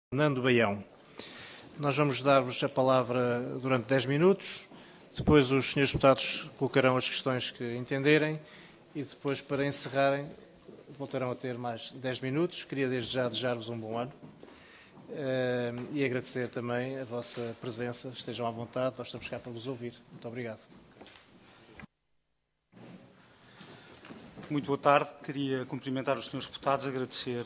Fernando Baião. Nós vamos dar-vos a palavra durante 10 minutos, depois os senhores deputados colocarão as questões que entenderem e depois, para encerrarem, voltarão a ter mais 10 minutos. Queria desde já desejar-vos um bom ano e agradecer também a vossa presença. Estejam à vontade, nós estamos cá para vos ouvir. Muito obrigado. Muito boa tarde. Queria cumprimentar os senhores deputados, agradecer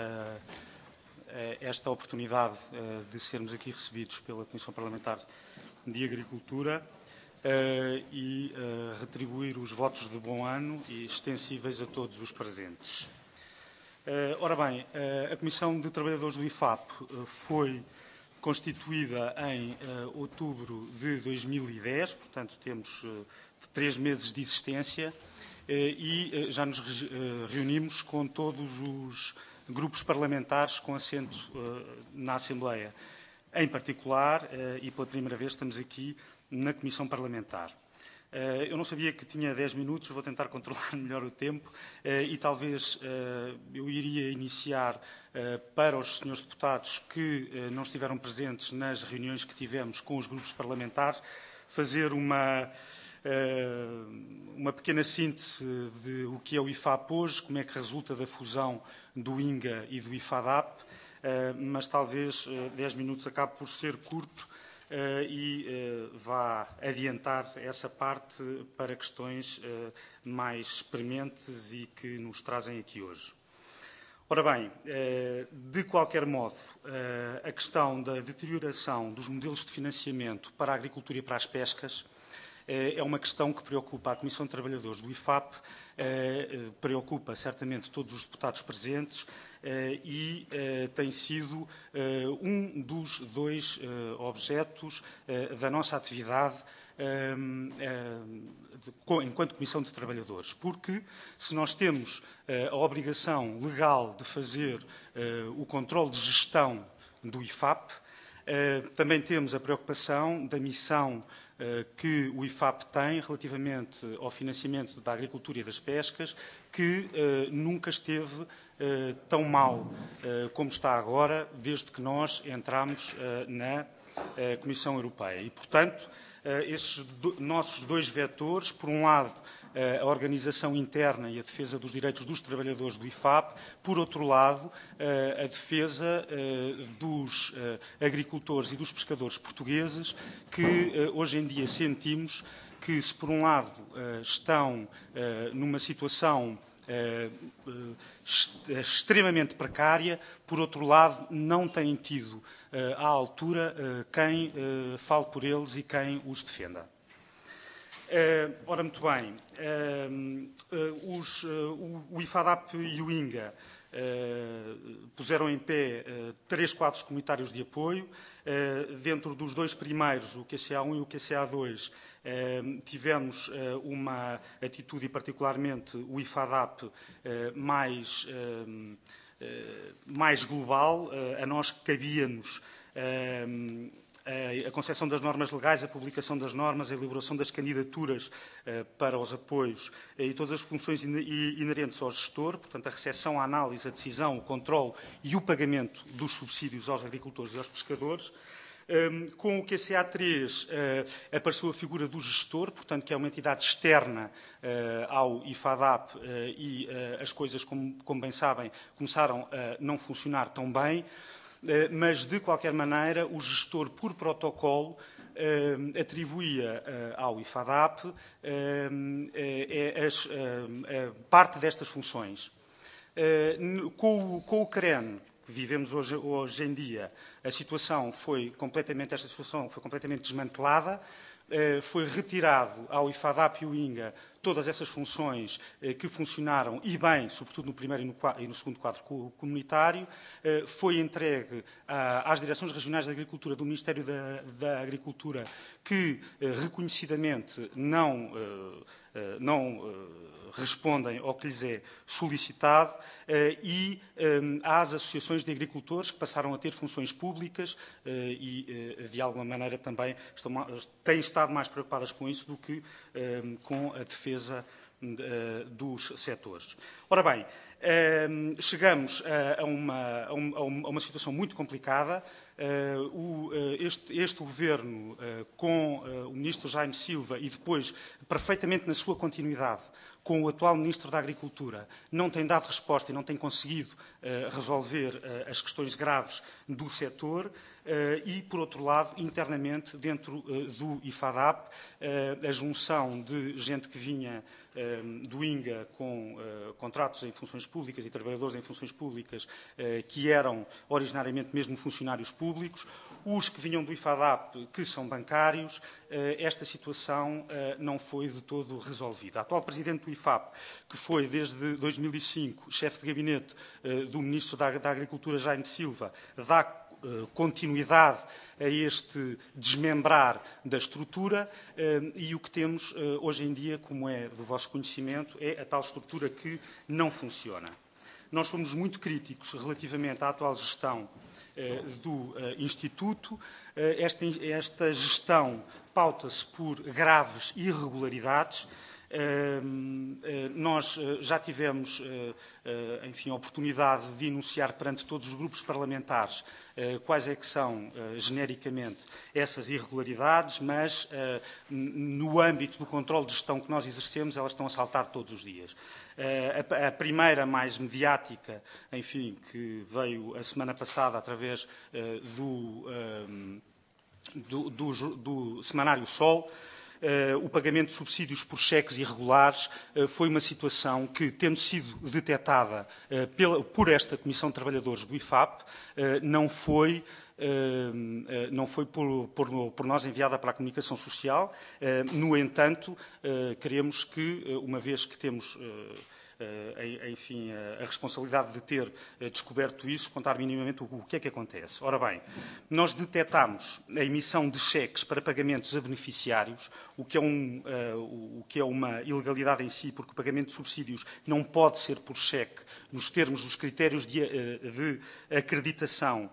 esta oportunidade de sermos aqui recebidos pela Comissão Parlamentar de Agricultura e retribuir os votos de bom ano e extensíveis a todos os presentes. Ora bem, a Comissão de Trabalhadores do IFAP foi constituída em outubro de 2010, portanto temos 3 meses de existência e já nos reunimos com todos os grupos parlamentares com assento na Assembleia. Em particular, e pela primeira vez, estamos aqui na Comissão Parlamentar. Eu não sabia que tinha 10 minutos, vou tentar controlar melhor o tempo e talvez eu iria iniciar para os senhores deputados que não estiveram presentes nas reuniões que tivemos com os grupos parlamentares, fazer uma pequena síntese de o que é o IFAP hoje, como é que resulta da fusão do INGA e do IFADAP, mas talvez 10 minutos acabe por ser curto e vá adiantar essa parte para questões mais prementes e que nos trazem aqui hoje. Ora bem, de qualquer modo, a questão da deterioração dos modelos de financiamento para a agricultura e para as pescas é uma questão que preocupa a Comissão de Trabalhadores do IFAP, preocupa certamente todos os deputados presentes e tem sido um dos 2 objetos da nossa atividade enquanto Comissão de Trabalhadores. Porque se nós temos a obrigação legal de fazer o controle de gestão do IFAP, também temos a preocupação da missão que o IFAP tem relativamente ao financiamento da agricultura e das pescas, que nunca esteve tão mal como está agora, desde que nós entramos na Comissão Europeia. E, portanto, esses nossos 2 vetores, por um lado, a organização interna e a defesa dos direitos dos trabalhadores do IFAP, por outro lado, a defesa dos agricultores e dos pescadores portugueses, que hoje em dia sentimos que, se por um lado estão numa situação extremamente precária, por outro lado, não têm tido à altura quem fale por eles e quem os defenda. Ora, muito bem, o IFADAP e o INGA puseram em pé 3 quadros comunitários de apoio. Dentro dos 2 primeiros, o QCA1 e o QCA2, tivemos uma atitude, e particularmente o IFADAP, mais global. A nós cabia-nos a concepção das normas legais, a publicação das normas, a elaboração das candidaturas para os apoios e todas as funções inerentes ao gestor, portanto, a recepção, a análise, a decisão, o controle e o pagamento dos subsídios aos agricultores e aos pescadores. Com o QCA3 apareceu a figura do gestor, portanto, que é uma entidade externa ao IFADAP e as coisas, como bem sabem, começaram a não funcionar tão bem. Mas, de qualquer maneira, o gestor, por protocolo, atribuía ao IFADAP parte destas funções. Com o CREN, que vivemos hoje em dia, esta situação foi completamente desmantelada. Foi retirado ao IFADAP e ao INGA todas essas funções que funcionaram e bem, sobretudo no primeiro e no segundo quadro comunitário. Foi entregue às Direções Regionais da Agricultura do Ministério da Agricultura, que reconhecidamente não respondem ao que lhes é solicitado, e às associações de agricultores, que passaram a ter funções públicas e, de alguma maneira, também têm estado mais preocupadas com isso do que com a defesa dos setores. Ora bem, Chegamos a uma situação muito complicada. Este governo, com o ministro Jaime Silva e depois, perfeitamente na sua continuidade, com o atual ministro da Agricultura, não tem dado resposta e não tem conseguido resolver as questões graves do setor. E, por outro lado, internamente, dentro do IFADAP, a junção de gente que vinha do INGA com contratos em funções públicas e trabalhadores em funções públicas que eram originariamente mesmo funcionários públicos, os que vinham do IFADAP, que são bancários, esta situação não foi de todo resolvida. A atual presidente do IFAP, que foi desde 2005 chefe de gabinete do ministro da Agricultura, Jaime Silva, dá continuidade a este desmembrar da estrutura e o que temos hoje em dia, como é do vosso conhecimento, é a tal estrutura que não funciona. Nós fomos muito críticos relativamente à atual gestão do Instituto. Esta gestão pauta-se por graves irregularidades. Nós já tivemos, enfim, a oportunidade de enunciar perante todos os grupos parlamentares quais é que são, genericamente, essas irregularidades, mas no âmbito do controle de gestão que nós exercemos, elas estão a saltar todos os dias. A primeira, mais mediática, enfim, que veio a semana passada através do Semanário Sol, o pagamento de subsídios por cheques irregulares foi uma situação que, tendo sido detectada por esta Comissão de Trabalhadores do IFAP, não foi por nós enviada para a comunicação social. No entanto, queremos que, uma vez que temos enfim, a responsabilidade de ter descoberto isso, contar minimamente o que é que acontece. Ora bem, nós detectámos a emissão de cheques para pagamentos a beneficiários, o que é uma ilegalidade em si, porque o pagamento de subsídios não pode ser por cheque, nos termos dos critérios de acreditação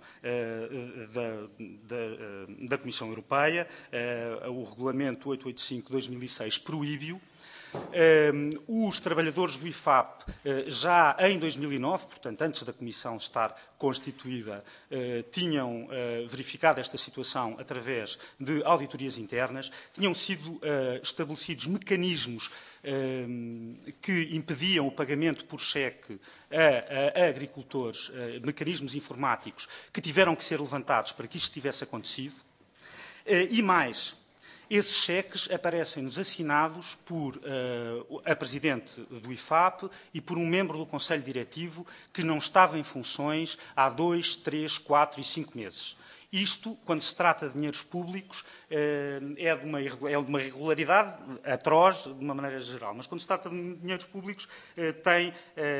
da Comissão Europeia. O Regulamento 885/2006 proíbe-o. Os trabalhadores do IFAP, já em 2009, portanto, antes da Comissão estar constituída, tinham verificado esta situação através de auditorias internas, tinham sido estabelecidos mecanismos que impediam o pagamento por cheque a agricultores, mecanismos informáticos que tiveram que ser levantados para que isto tivesse acontecido. E mais, esses cheques aparecem-nos assinados por a Presidente do IFAP e por um membro do Conselho Diretivo que não estava em funções há 2, 3, 4 e 5 meses. Isto, quando se trata de dinheiros públicos, é de uma irregularidade atroz, de uma maneira geral. Mas, quando se trata de dinheiros públicos, tem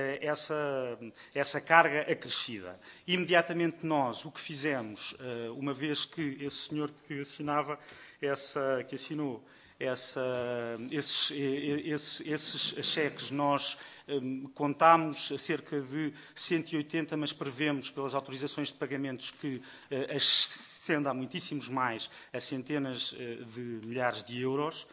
essa carga acrescida. Imediatamente nós, o que fizemos, uma vez que esse senhor que assinou esses cheques, nós contámos cerca de 180, mas prevemos, pelas autorizações de pagamentos, que ascenda a muitíssimos mais, a centenas de milhares de euros.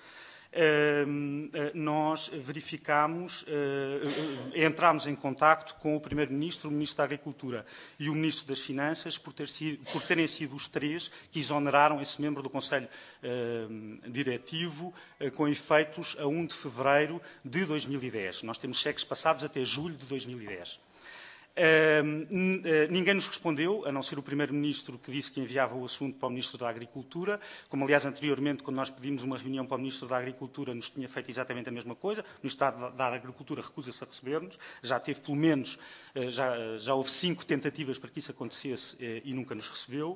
Nós verificámos, entramos em contacto com o Primeiro-Ministro, o Ministro da Agricultura e o Ministro das Finanças por terem sido os três que exoneraram esse membro do Conselho Diretivo com efeitos a 1 de fevereiro de 2010. Nós temos cheques passados até julho de 2010. Ninguém nos respondeu, a não ser o Primeiro-Ministro, que disse que enviava o assunto para o Ministro da Agricultura, como, aliás, anteriormente, quando nós pedimos uma reunião para o Ministro da Agricultura, nos tinha feito exatamente a mesma coisa. O Ministro da Agricultura recusa-se a receber-nos. Já teve, pelo menos, já houve 5 tentativas para que isso acontecesse e nunca nos recebeu.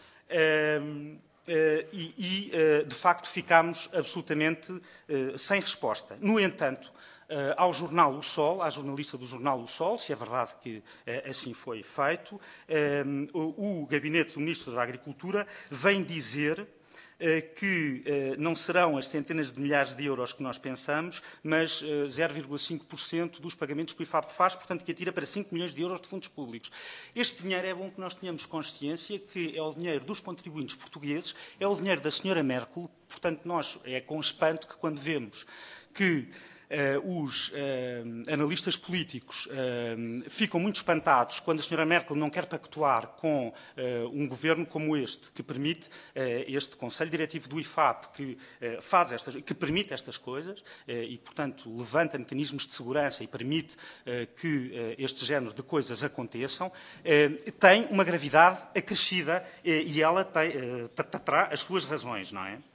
De facto, ficámos absolutamente sem resposta. No entanto, ao jornal O Sol, à jornalista do jornal O Sol, se é verdade que assim foi feito, o gabinete do Ministro da Agricultura vem dizer que não serão as centenas de milhares de euros que nós pensamos, mas 0,5% dos pagamentos que o IFAP faz, portanto, que atira para 5 milhões de euros de fundos públicos. Este dinheiro, é bom que nós tenhamos consciência que é o dinheiro dos contribuintes portugueses, é o dinheiro da senhora Merkel. Portanto, nós é com espanto que, quando vemos que os analistas políticos ficam muito espantados quando a senhora Merkel não quer pactuar com um governo como este, que permite este Conselho Diretivo do IFAP, que permite estas coisas e, portanto, levanta mecanismos de segurança e permite que este género de coisas aconteçam, tem uma gravidade acrescida e ela terá as suas razões, não é?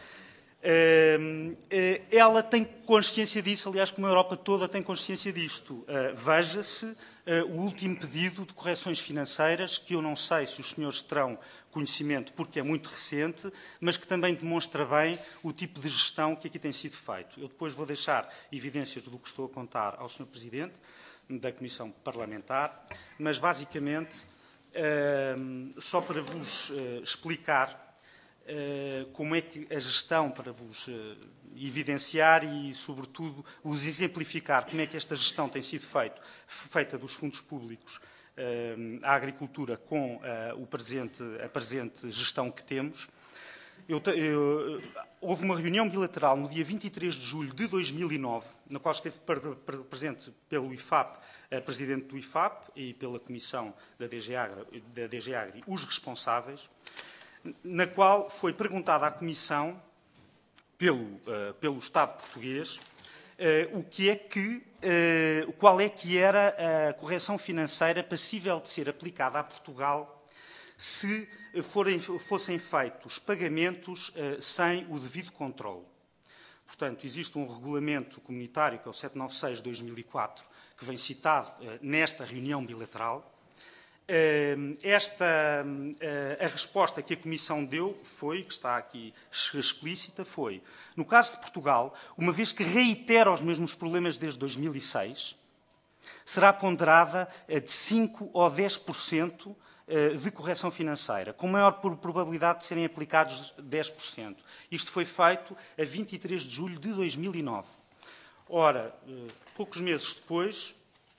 Ela tem consciência disso, aliás, como a Europa toda tem consciência disto. Veja-se o último pedido de correções financeiras, que eu não sei se os senhores terão conhecimento, porque é muito recente, mas que também demonstra bem o tipo de gestão que aqui tem sido feito. Eu depois vou deixar evidências do que estou a contar ao Sr. Presidente da Comissão Parlamentar, mas, basicamente, só para vos explicar como é que a gestão, para vos evidenciar e, sobretudo, vos exemplificar como é que esta gestão tem sido feita dos fundos públicos à agricultura com a presente gestão que temos. Houve uma reunião bilateral no dia 23 de julho de 2009, na qual esteve presente pelo IFAP, a Presidente do IFAP e pela Comissão da DG Agri, os responsáveis, na qual foi perguntada à Comissão, pelo Estado português, qual é que era a correção financeira passível de ser aplicada a Portugal se fossem feitos pagamentos sem o devido controle. Portanto, existe um regulamento comunitário, que é o 796/2004, que vem citado nesta reunião bilateral. A resposta que a Comissão deu foi, que está aqui explícita, foi, no caso de Portugal, uma vez que reitera os mesmos problemas desde 2006, será ponderada de 5% ou 10% de correção financeira, com maior probabilidade de serem aplicados 10%. Isto foi feito a 23 de julho de 2009. Ora, poucos meses depois,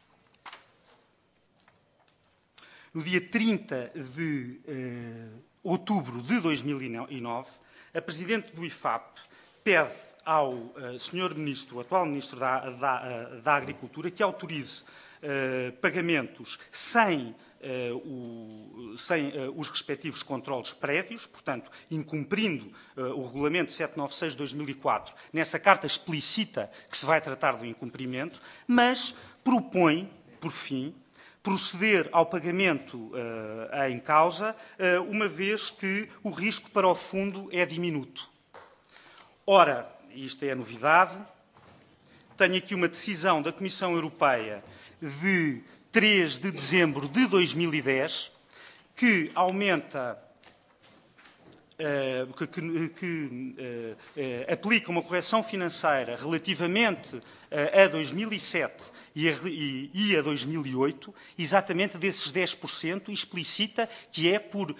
no dia 30 de outubro de 2009, a Presidente do IFAP pede ao Sr. Ministro, o atual Ministro da Agricultura, que autorize pagamentos sem os respectivos controles prévios, portanto, incumprindo o Regulamento 796/2004, nessa carta explicita que se vai tratar do incumprimento, mas propõe, por fim, proceder ao pagamento em causa, uma vez que o risco para o fundo é diminuto. Ora, isto é a novidade, tenho aqui uma decisão da Comissão Europeia de 3 de dezembro de 2010, que aumenta, aplica uma correção financeira relativamente a 2007 e a 2008, exatamente desses 10%, e explicita que é por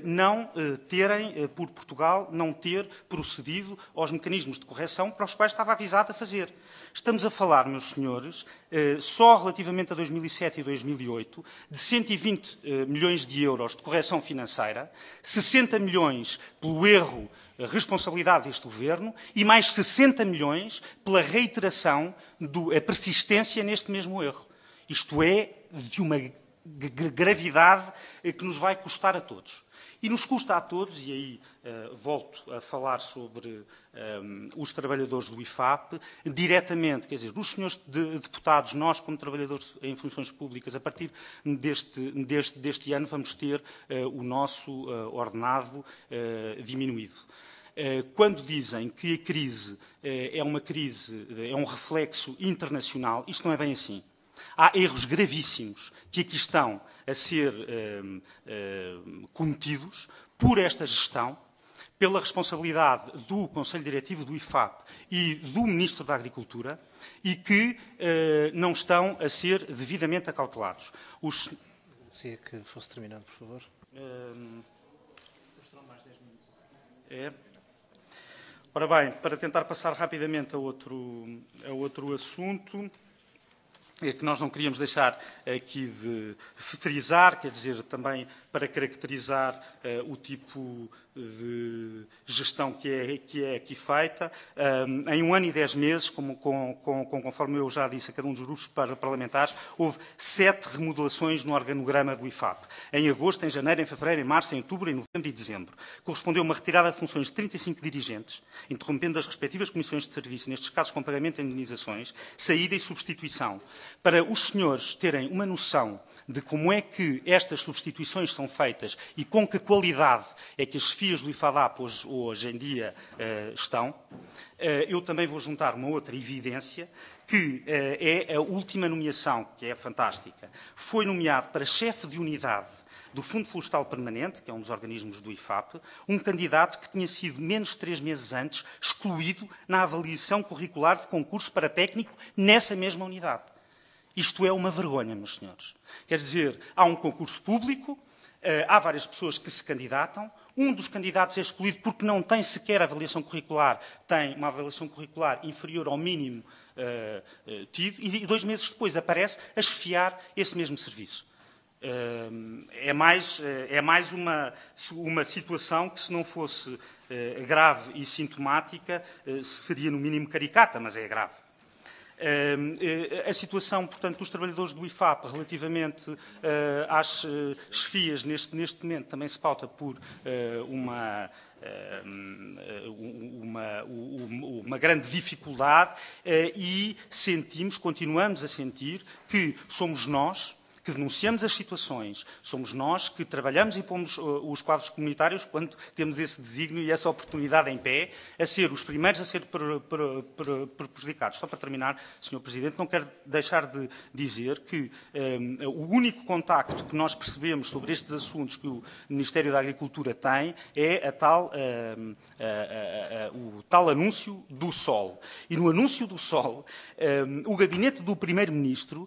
por Portugal não ter procedido aos mecanismos de correção para os quais estava avisado a fazer. Estamos a falar, meus senhores, só relativamente a 2007 e 2008, de 120 milhões de euros de correção financeira, 60 milhões pelo erro, a responsabilidade deste Governo, e mais 60 milhões pela reiteração, a persistência neste mesmo erro. Isto é de uma gravidade que nos vai custar a todos. E nos custa a todos, e aí volto a falar sobre os trabalhadores do IFAP, diretamente, quer dizer, os senhores deputados, nós como trabalhadores em funções públicas, a partir deste ano vamos ter o nosso ordenado diminuído. Quando dizem que a crise é um reflexo internacional, isto não é bem assim. Há erros gravíssimos que aqui estão a ser cometidos por esta gestão, pela responsabilidade do Conselho Diretivo do IFAP e do Ministro da Agricultura, e que não estão a ser devidamente acautelados. Gostaria que fosse terminado, por favor. Terão mais 10 minutos a seguir. Ora bem, para tentar passar rapidamente a outro assunto, que nós não queríamos deixar aqui de frisar, quer dizer, também para caracterizar o tipo de gestão que é aqui feita. Em 1 ano e 10 meses, conforme eu já disse a cada um dos grupos parlamentares, houve 7 remodelações no organograma do IFAP. Em agosto, em janeiro, em fevereiro, em março, em outubro, em novembro e dezembro. Correspondeu a uma retirada de funções de 35 dirigentes, interrompendo as respectivas comissões de serviço, nestes casos com pagamento de indemnizações, saída e substituição. Para os senhores terem uma noção de como é que estas substituições são feitas e com que qualidade é que as chefias do IFADAP hoje em dia estão, eu também vou juntar uma outra evidência, que é a última nomeação, que é fantástica. Foi nomeado para chefe de unidade do Fundo Florestal Permanente, que é um dos organismos do IFAP, um candidato que tinha sido menos de 3 meses antes excluído na avaliação curricular de concurso para técnico nessa mesma unidade. Isto é uma vergonha, meus senhores. Quer dizer, há um concurso público, há várias pessoas que se candidatam, um dos candidatos é excluído porque não tem sequer avaliação curricular, tem uma avaliação curricular inferior ao mínimo tido, e 2 meses depois aparece a chefiar esse mesmo serviço. É mais uma situação que, se não fosse grave e sintomática, seria no mínimo caricata, mas é grave. A situação, portanto, dos trabalhadores do IFAP relativamente às chefias neste momento também se pauta por uma grande dificuldade e continuamos a sentir que somos nós que denunciamos as situações, somos nós que trabalhamos e pomos os quadros comunitários, quando temos esse desígnio e essa oportunidade em pé, a ser os primeiros a ser prejudicados. Só para terminar, Sr. Presidente, não quero deixar de dizer que o único contacto que nós percebemos sobre estes assuntos que o Ministério da Agricultura tem é o tal anúncio do Sol. E no anúncio do Sol, o gabinete do Primeiro-Ministro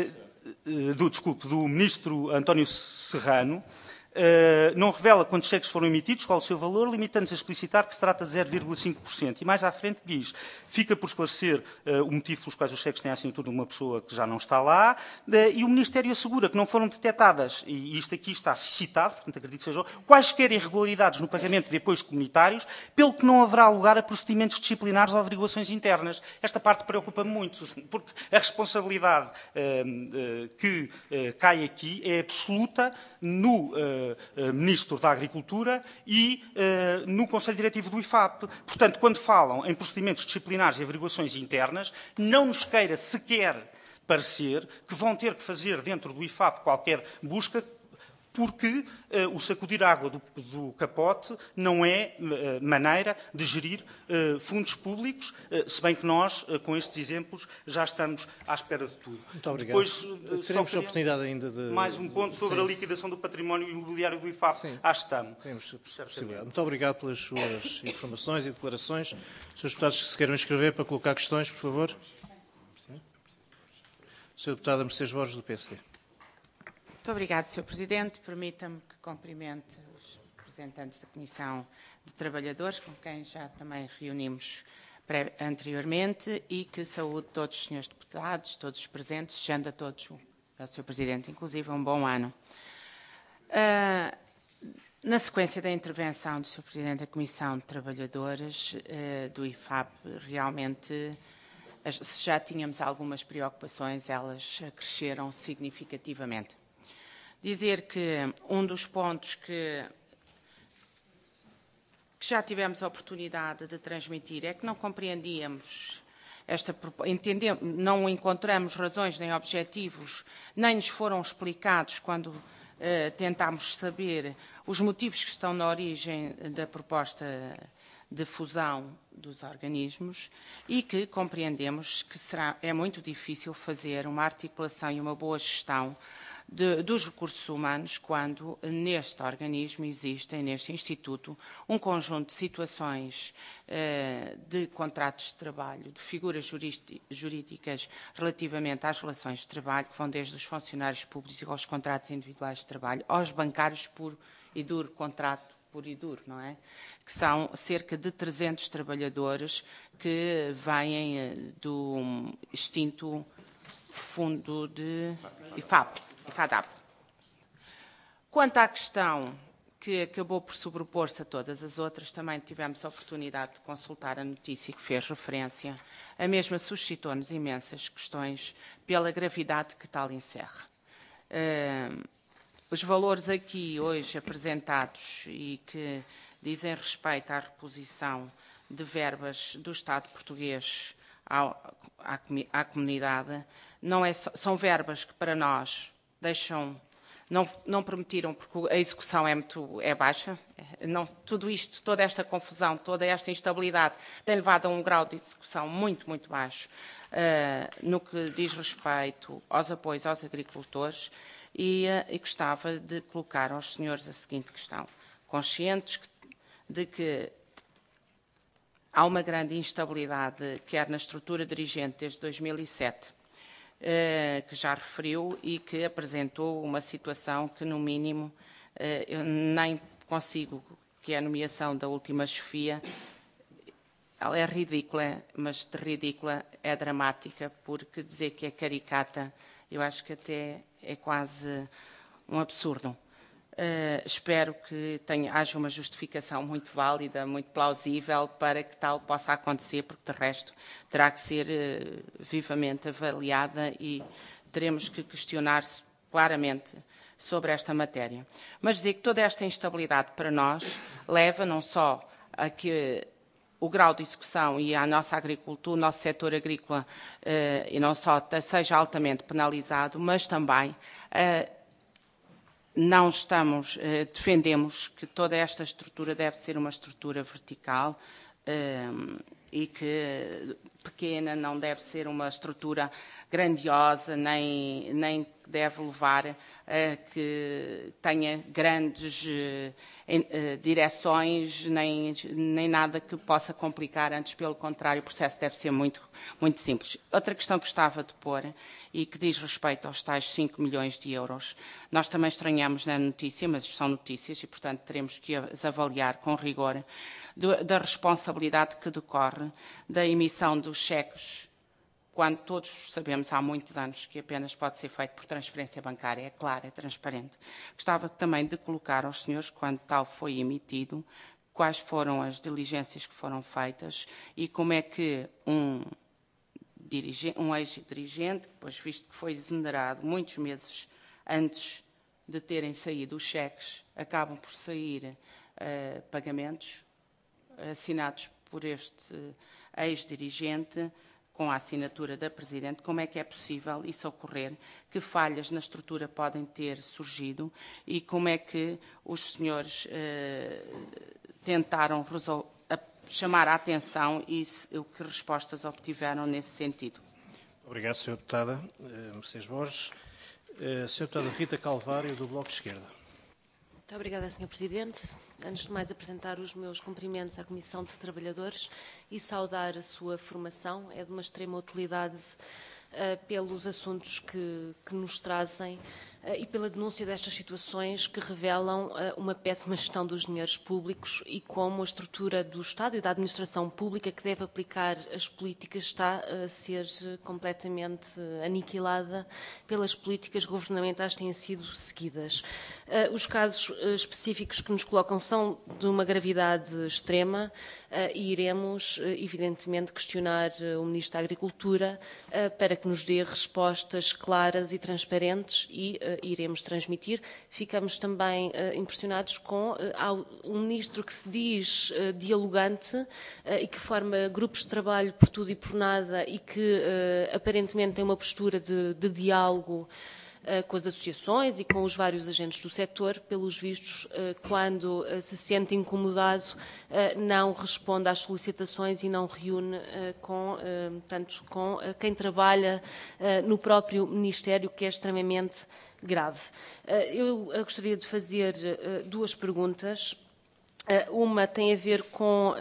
do Ministro António Serrano, não revela quantos cheques foram emitidos, qual o seu valor, limitando-se a explicitar que se trata de 0,5%. E mais à frente diz, fica por esclarecer o motivo pelos quais os cheques têm a assinatura de uma pessoa que já não está lá, e o Ministério assegura que não foram detectadas, e isto aqui está citado, portanto acredito que sejam, quaisquer irregularidades no pagamento de apoios comunitários, pelo que não haverá lugar a procedimentos disciplinares ou averiguações internas. Esta parte preocupa-me muito, porque a responsabilidade que cai aqui é absoluta no Ministro da Agricultura e no Conselho Diretivo do IFAP. Portanto, quando falam em procedimentos disciplinares e averiguações internas, não nos queira sequer parecer que vão ter que fazer dentro do IFAP qualquer busca, porque o sacudir água do capote não é maneira de gerir fundos públicos, se bem que nós, com estes exemplos, já estamos à espera de tudo. Muito obrigado. Depois, teremos a oportunidade ainda de... Mais um ponto sobre a liquidação do património imobiliário do IFAP. Sim. À estamos. Temos possibilidade. Muito obrigado pelas suas informações e declarações. Senhores deputados que se queiram inscrever para colocar questões, por favor. Sim. Sr. Deputado Mercedes Borges, do PSD. Muito obrigado, Sr. Presidente. Permita-me que cumprimente os representantes da Comissão de Trabalhadores, com quem já também reunimos anteriormente, e que saúde todos os senhores deputados, todos os presentes, desejando a todos, ao Sr. Presidente, inclusive, um bom ano. Na sequência da intervenção do Sr. Presidente da Comissão de Trabalhadores do IFAP, realmente, se já tínhamos algumas preocupações, elas cresceram significativamente. Dizer que um dos pontos que já tivemos a oportunidade de transmitir é que não compreendíamos não encontramos razões nem objetivos, nem nos foram explicados quando tentámos saber os motivos que estão na origem da proposta de fusão dos organismos e que compreendemos que é muito difícil fazer uma articulação e uma boa gestão dos recursos humanos quando neste organismo existem, neste Instituto, um conjunto de situações de contratos de trabalho, de figuras jurídicas relativamente às relações de trabalho, que vão desde os funcionários públicos aos contratos individuais de trabalho, aos bancários puro e duro, contrato puro e duro, não é? Que são cerca de 300 trabalhadores que vêm do extinto fundo de IFADAP. Quanto à questão que acabou por sobrepor-se a todas as outras, também tivemos a oportunidade de consultar a notícia que fez referência. A mesma suscitou-nos imensas questões pela gravidade que tal encerra. Os valores aqui hoje apresentados e que dizem respeito à reposição de verbas do Estado português à comunidade são verbas que para nós não permitiram, porque a execução é baixa. Tudo isto, toda esta confusão, toda esta instabilidade tem levado a um grau de execução muito, muito baixo no que diz respeito aos apoios aos agricultores e gostava de colocar aos senhores a seguinte questão. Conscientes de que há uma grande instabilidade, quer na estrutura dirigente desde 2007, que já referiu e que apresentou uma situação que, no mínimo, eu nem consigo, que é a nomeação da última chefia, ela é ridícula, mas de ridícula é dramática, porque dizer que é caricata, eu acho que até é quase um absurdo. Espero que haja uma justificação muito válida, muito plausível para que tal possa acontecer, porque de resto terá que ser vivamente avaliada e teremos que questionar-se claramente sobre esta matéria. Mas dizer que toda esta instabilidade para nós leva não só a que o grau de execução e a nossa agricultura, o nosso setor agrícola, e não só seja altamente penalizado, mas também defendemos que toda esta estrutura deve ser uma estrutura vertical e que pequena, não deve ser uma estrutura grandiosa, nem deve levar a que tenha grandes direções, nem nada que possa complicar, antes pelo contrário, o processo deve ser muito, muito simples. Outra questão que gostava de pôr, e que diz respeito aos tais 5 milhões de euros, nós também estranhamos na notícia, mas são notícias e, portanto, teremos que as avaliar com rigor, da responsabilidade que decorre da emissão dos cheques, quando todos sabemos há muitos anos que apenas pode ser feito por transferência bancária, é claro, é transparente. Gostava também de colocar aos senhores, quando tal foi emitido, quais foram as diligências que foram feitas e como é que um ex-dirigente, depois visto que foi exonerado muitos meses antes de terem saído os cheques, acabam por sair pagamentos assinados por este ex-dirigente com a assinatura da Presidente. Como é que é possível isso ocorrer? Que falhas na estrutura podem ter surgido? E como é que os senhores tentaram chamar a atenção e que respostas obtiveram nesse sentido? Obrigado, Sra. Deputada Mercedes Borges. Sra. Deputada Rita Calvário, do Bloco de Esquerda. Muito obrigada, Sr. Presidente. Antes de mais, apresentar os meus cumprimentos à Comissão de Trabalhadores e saudar a sua formação. É de uma extrema utilidade pelos assuntos que nos trazem e pela denúncia destas situações que revelam uma péssima gestão dos dinheiros públicos e como a estrutura do Estado e da administração pública que deve aplicar as políticas está a ser completamente aniquilada pelas políticas governamentais que têm sido seguidas. Os casos específicos que nos colocam são de uma gravidade extrema e iremos, evidentemente, questionar o Ministro da Agricultura para que nos dê respostas claras e transparentes e iremos transmitir. Ficamos também impressionados com um Ministro que se diz dialogante e que forma grupos de trabalho por tudo e por nada e que aparentemente tem uma postura de diálogo com as associações e com os vários agentes do setor, pelos vistos, quando se incomodado, não responde às solicitações e não reúne com quem trabalha no próprio Ministério, que é extremamente grave. Eu gostaria de fazer duas perguntas. Uma tem a ver com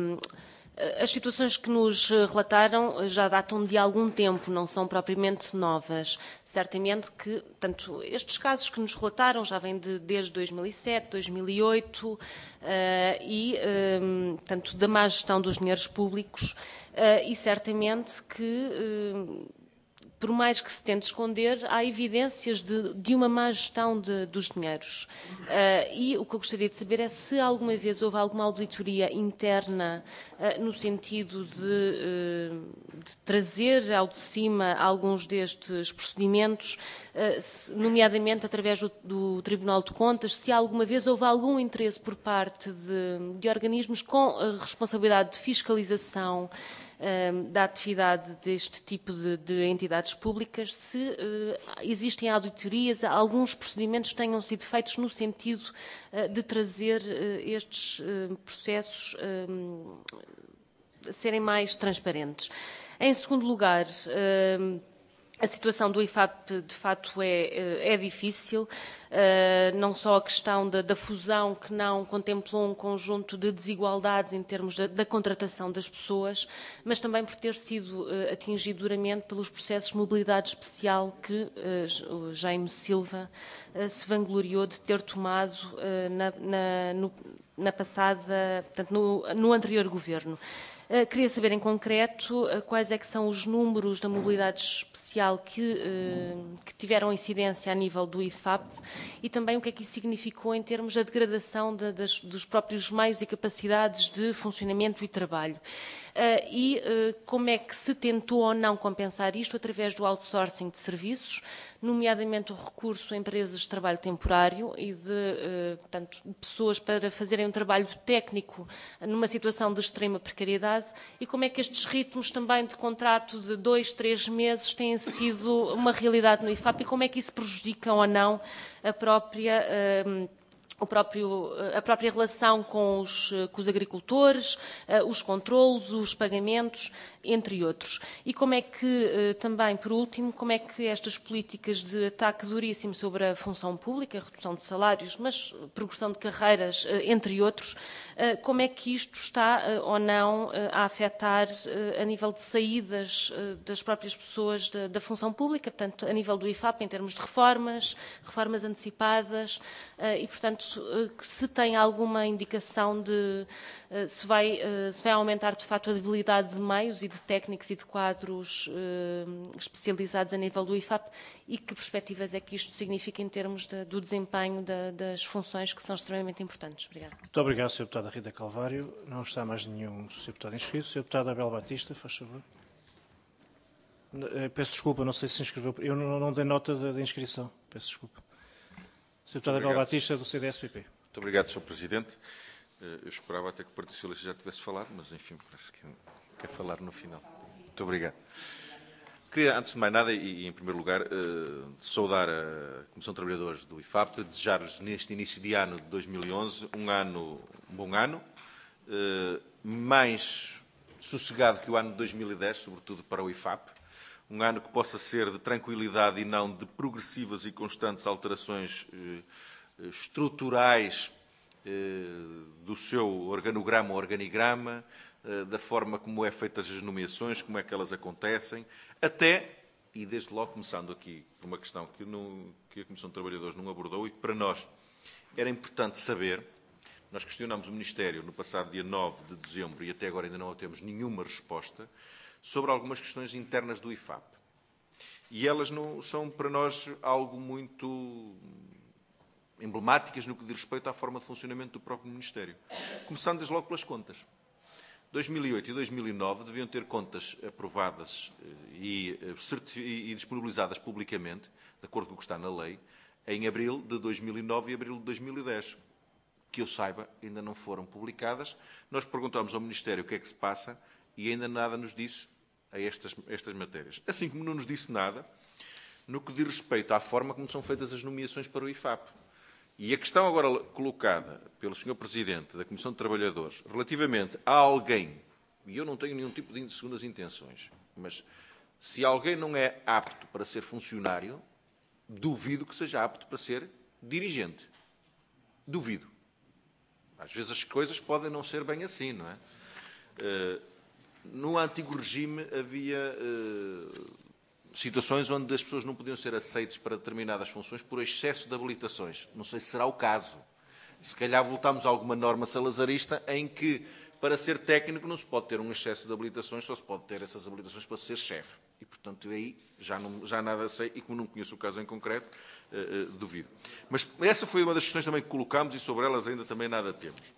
as situações que nos relataram já datam de algum tempo, não são propriamente novas. Certamente que, tanto estes casos que nos relataram já vêm desde 2007, 2008 tanto da má gestão dos dinheiros públicos e certamente que por mais que se tente esconder, há evidências de uma má gestão dos dinheiros. E o que eu gostaria de saber é se alguma vez houve alguma auditoria interna no sentido de trazer ao de cima alguns destes procedimentos, nomeadamente através do Tribunal de Contas, se alguma vez houve algum interesse por parte de organismos com a responsabilidade de fiscalização da atividade deste tipo de entidades públicas, se existem auditorias, alguns procedimentos tenham sido feitos no sentido de trazer estes processos a serem mais transparentes. Em segundo lugar, a situação do IFAP, de facto, é difícil, não só a questão da fusão, que não contemplou um conjunto de desigualdades em termos da contratação das pessoas, mas também por ter sido atingido duramente pelos processos de mobilidade especial que o Jaime Silva se vangloriou de ter tomado na passada, portanto, no anterior governo. Queria saber em concreto quais é que são os números da mobilidade especial que tiveram incidência a nível do IFAP e também o que é que isso significou em termos da degradação dos próprios meios e capacidades de funcionamento e trabalho. E como é que se tentou ou não compensar isto através do outsourcing de serviços, nomeadamente o recurso a empresas de trabalho temporário e portanto, pessoas para fazerem um trabalho técnico numa situação de extrema precariedade, e como é que estes ritmos também de contrato de 2, 3 meses têm sido uma realidade no IFAP e como é que isso prejudica ou não a própria relação com os agricultores, os controlos, os pagamentos, entre outros. E como é que, também, por último, como é que estas políticas de ataque duríssimo sobre a função pública, redução de salários, mas progressão de carreiras, entre outros, como é que isto está ou não a afetar a nível de saídas das próprias pessoas da função pública, portanto, a nível do IFAP, em termos de reformas antecipadas, e, portanto, se tem alguma indicação de se vai aumentar de facto a debilidade de meios e de técnicos e de quadros especializados a nível do IFAP e que perspectivas é que isto significa em termos do desempenho das funções que são extremamente importantes. Obrigada. Muito obrigado, Sr. Deputada Rita Calvário. Não está mais nenhum Sr. Deputado inscrito. Sr. Deputado Abel Batista, faz favor. Peço desculpa, não sei se inscreveu. Eu não dei nota da inscrição. Peço desculpa. Sr. Deputado Abel Batista, do CDS-PP. Muito obrigado, Sr. Presidente. Eu esperava até que o Partido Socialista já tivesse falado, mas, enfim, parece que quer falar no final. Muito obrigado. Queria, antes de mais nada, e em primeiro lugar, saudar a Comissão de Trabalhadores do IFAP, desejar-lhes, neste início de ano de 2011, um bom ano, mais sossegado que o ano de 2010, sobretudo para o IFAP, um ano que possa ser de tranquilidade e não de progressivas e constantes alterações estruturais do seu organograma ou organigrama, da forma como é feitas as nomeações, como é que elas acontecem, até, e desde logo começando aqui por uma questão que a Comissão de Trabalhadores não abordou e que para nós era importante saber, nós questionámos o Ministério no passado dia 9 de dezembro e até agora ainda não temos nenhuma resposta, sobre algumas questões internas do IFAP. E elas não são para nós algo muito emblemáticas no que diz respeito à forma de funcionamento do próprio Ministério. Começando desde logo pelas contas. 2008 e 2009 deviam ter contas aprovadas e disponibilizadas publicamente, de acordo com o que está na lei, em abril de 2009 e abril de 2010. Que eu saiba, ainda não foram publicadas. Nós perguntámos ao Ministério o que é que se passa e ainda nada nos disse a estas matérias. Assim como não nos disse nada no que diz respeito à forma como são feitas as nomeações para o IFAP. E a questão agora colocada pelo Sr. Presidente da Comissão de Trabalhadores relativamente a alguém, e eu não tenho nenhum tipo de segundas intenções, mas se alguém não é apto para ser funcionário, duvido que seja apto para ser dirigente. Duvido. Às vezes as coisas podem não ser bem assim, não é? No antigo regime havia situações onde as pessoas não podiam ser aceitas para determinadas funções por excesso de habilitações. Não sei se será o caso. Se calhar voltamos a alguma norma salazarista em que, para ser técnico não se pode ter um excesso de habilitações, só se pode ter essas habilitações para ser chefe. E, portanto, aí já nada sei, e como não conheço o caso em concreto, duvido. Mas essa foi uma das questões também que colocámos e sobre elas ainda também nada temos.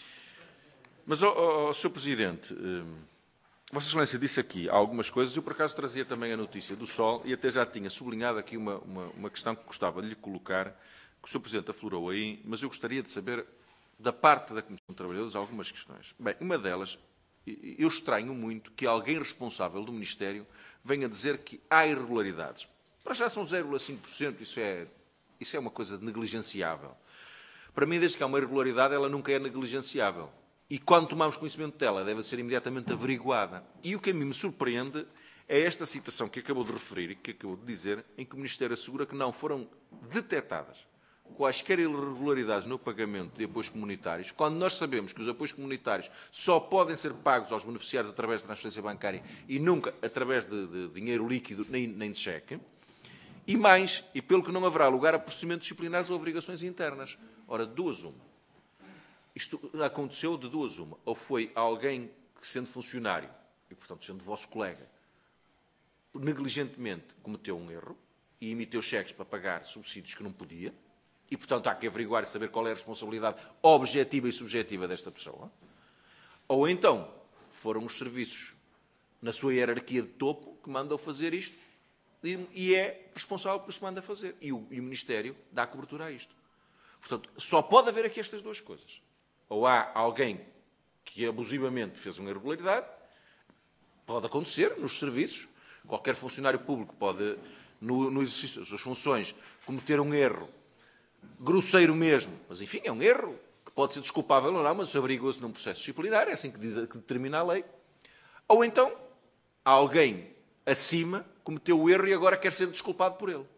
Mas, Sr. Presidente, Vossa Excelência disse aqui algumas coisas, eu por acaso trazia também a notícia do Sol e até já tinha sublinhado aqui uma questão que gostava de lhe colocar, que o Sr. Presidente aflorou aí, mas eu gostaria de saber, da parte da Comissão de Trabalhadores, algumas questões. Bem, uma delas, eu estranho muito que alguém responsável do Ministério venha dizer que há irregularidades. Para já são 0,5%, isso é uma coisa negligenciável. Para mim, desde que há uma irregularidade, ela nunca é negligenciável. E quando tomamos conhecimento dela, deve ser imediatamente averiguada. E o que a mim me surpreende é esta citação que acabou de referir e que acabou de dizer, em que o Ministério assegura que não foram detectadas quaisquer irregularidades no pagamento de apoios comunitários, quando nós sabemos que os apoios comunitários só podem ser pagos aos beneficiários através de transferência bancária e nunca através de dinheiro líquido nem de cheque, e mais, e pelo que não haverá lugar a procedimentos disciplinares ou obrigações internas. Ora, duas uma. Isto aconteceu de duas uma. Ou foi alguém que, sendo funcionário, e portanto sendo vosso colega, negligentemente cometeu um erro e emitiu cheques para pagar subsídios que não podia, e portanto há que averiguar e saber qual é a responsabilidade objetiva e subjetiva desta pessoa. Ou então foram os serviços, na sua hierarquia de topo, que mandam fazer isto e é responsável por isso que manda fazer. E o Ministério dá cobertura a isto. Portanto, só pode haver aqui estas duas coisas. Ou há alguém que abusivamente fez uma irregularidade, pode acontecer nos serviços, qualquer funcionário público pode, no exercício das suas funções, cometer um erro grosseiro mesmo, mas enfim, é um erro que pode ser desculpável ou não, mas averigua-se num processo disciplinar, é assim que determina a lei. Ou então, alguém acima cometeu o erro e agora quer ser desculpado por ele.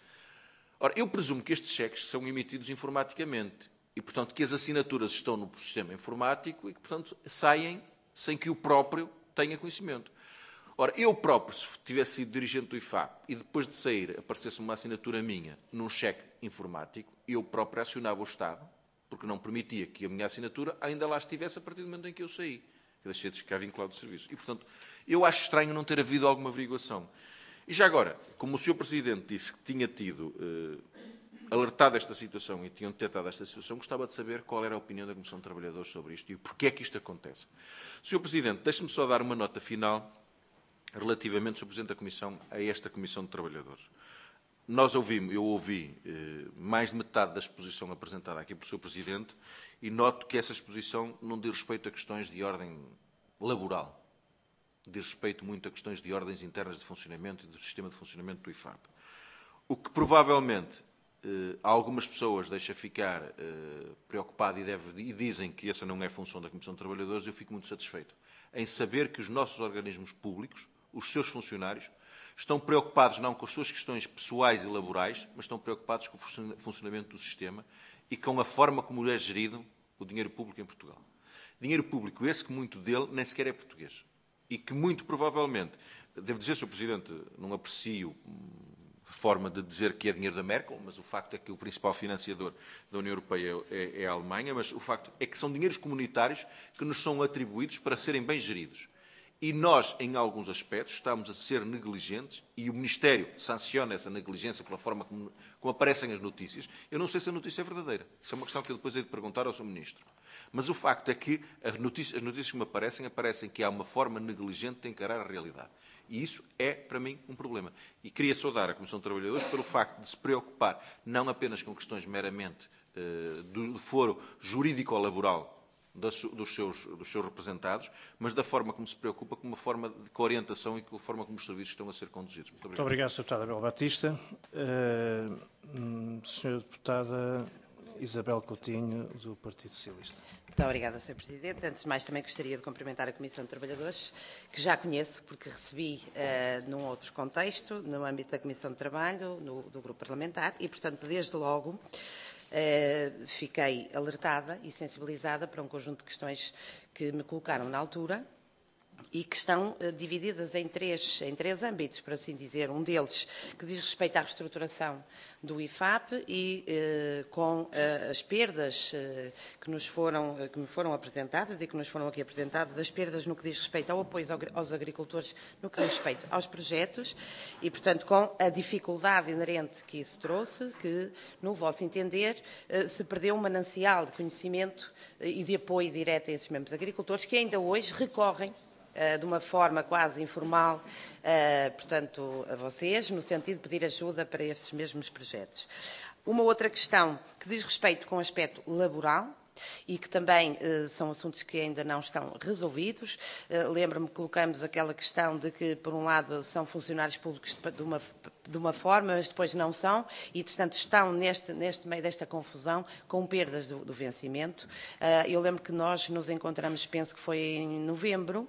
Ora, eu presumo que estes cheques são emitidos informaticamente e, portanto, que as assinaturas estão no sistema informático e que, portanto, saem sem que o próprio tenha conhecimento. Ora, eu próprio, se tivesse sido dirigente do IFAP e depois de sair aparecesse uma assinatura minha num cheque informático, eu próprio acionava o Estado, porque não permitia que a minha assinatura ainda lá estivesse a partir do momento em que eu saí. Eu deixei de ficar vinculado ao serviço. E, portanto, eu acho estranho não ter havido alguma averiguação. E já agora, como o Sr. Presidente disse que tinha tido alertado esta situação e tinham detectado esta situação, gostava de saber qual era a opinião da Comissão de Trabalhadores sobre isto e porquê é que isto acontece. Sr. Presidente, deixe-me só dar uma nota final relativamente, Sr. Presidente da Comissão, a esta Comissão de Trabalhadores. Eu ouvi mais de metade da exposição apresentada aqui pelo Sr. Presidente e noto que essa exposição não diz respeito a questões de ordem laboral. Diz respeito muito a questões de ordens internas de funcionamento e do sistema de funcionamento do IFAP. O que provavelmente algumas pessoas deixa ficar preocupado e dizem que essa não é a função da Comissão de Trabalhadores, eu fico muito satisfeito em saber que os nossos organismos públicos, os seus funcionários, estão preocupados não com as suas questões pessoais e laborais, mas estão preocupados com o funcionamento do sistema e com a forma como é gerido o dinheiro público em Portugal. Dinheiro público esse que muito dele nem sequer é português. E que muito provavelmente, devo dizer, Sr. Presidente, não aprecio a forma de dizer que é dinheiro da Merkel, mas o facto é que o principal financiador da União Europeia é a Alemanha, mas o facto é que são dinheiros comunitários que nos são atribuídos para serem bem geridos. E nós, em alguns aspectos, estamos a ser negligentes e o Ministério sanciona essa negligência pela forma como aparecem as notícias. Eu não sei se a notícia é verdadeira. Isso é uma questão que eu depois hei de perguntar ao Sr. Ministro. Mas o facto é que as notícias que me aparecem que há uma forma negligente de encarar a realidade. E isso é, para mim, um problema. E queria saudar a Comissão de Trabalhadores pelo facto de se preocupar não apenas com questões meramente do foro jurídico-laboral dos seus representados, mas da forma como se preocupa com a orientação e com a forma como os serviços estão a ser conduzidos. Muito obrigado, Sr. Deputado Abel Batista. Sra. Deputada Isabel Coutinho, do Partido Socialista. Muito obrigada, Sr. Presidente. Antes de mais, também gostaria de cumprimentar a Comissão de Trabalhadores, que já conheço, porque recebi num outro contexto, no âmbito da Comissão de Trabalho, do Grupo Parlamentar, e, portanto, desde logo fiquei alertada e sensibilizada para um conjunto de questões que me colocaram na altura e que estão divididas em três âmbitos, por assim dizer. Um deles que diz respeito à reestruturação do IFAP e com as perdas que me foram apresentadas e que nos foram aqui apresentadas, as perdas no que diz respeito ao apoio aos agricultores, no que diz respeito aos projetos e, portanto, com a dificuldade inerente que isso trouxe, que, no vosso entender, se perdeu um manancial de conhecimento e de apoio direto a esses mesmos agricultores que ainda hoje recorrem de uma forma quase informal, portanto, a vocês, no sentido de pedir ajuda para esses mesmos projetos. Uma outra questão que diz respeito com o aspecto laboral e que também são assuntos que ainda não estão resolvidos. Lembro-me que colocamos aquela questão de que, por um lado, são funcionários públicos de uma forma, mas depois não são, e, portanto, estão neste meio desta confusão com perdas do vencimento. Eu lembro que nós nos encontramos, penso que foi em novembro,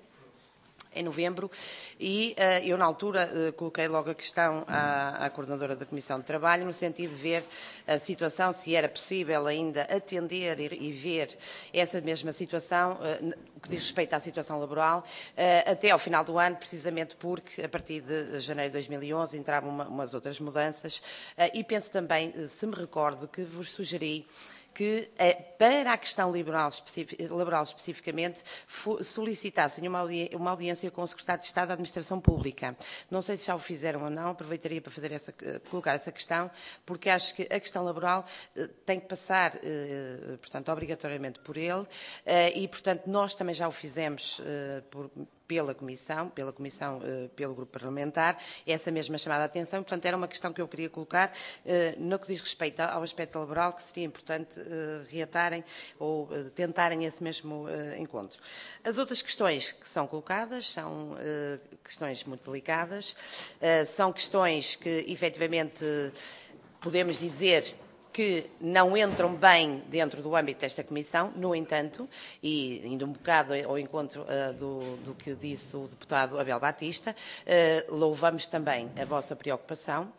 e eu, na altura, coloquei logo a questão à coordenadora da Comissão de Trabalho, no sentido de ver a situação, se era possível ainda atender e ver essa mesma situação, o que diz respeito à situação laboral, até ao final do ano, precisamente porque, a partir de janeiro de 2011, entravam umas outras mudanças, e penso também, se me recordo, que vos sugeri que, para a questão laboral especificamente, solicitassem uma audiência com o Secretário de Estado da Administração Pública. Não sei se já o fizeram ou não, aproveitaria para colocar essa questão, porque acho que a questão laboral tem que passar, portanto, obrigatoriamente por ele, e, portanto, nós também já o fizemos pela Comissão, pelo Grupo Parlamentar, essa mesma chamada de atenção. Portanto, era uma questão que eu queria colocar no que diz respeito ao aspecto laboral, que seria importante reatarem ou tentarem esse mesmo encontro. As outras questões que são colocadas são questões muito delicadas, são questões que, efetivamente, podemos dizer que não entram bem dentro do âmbito desta Comissão, no entanto, e indo um bocado ao encontro do que disse o deputado Abel Batista, louvamos também a vossa preocupação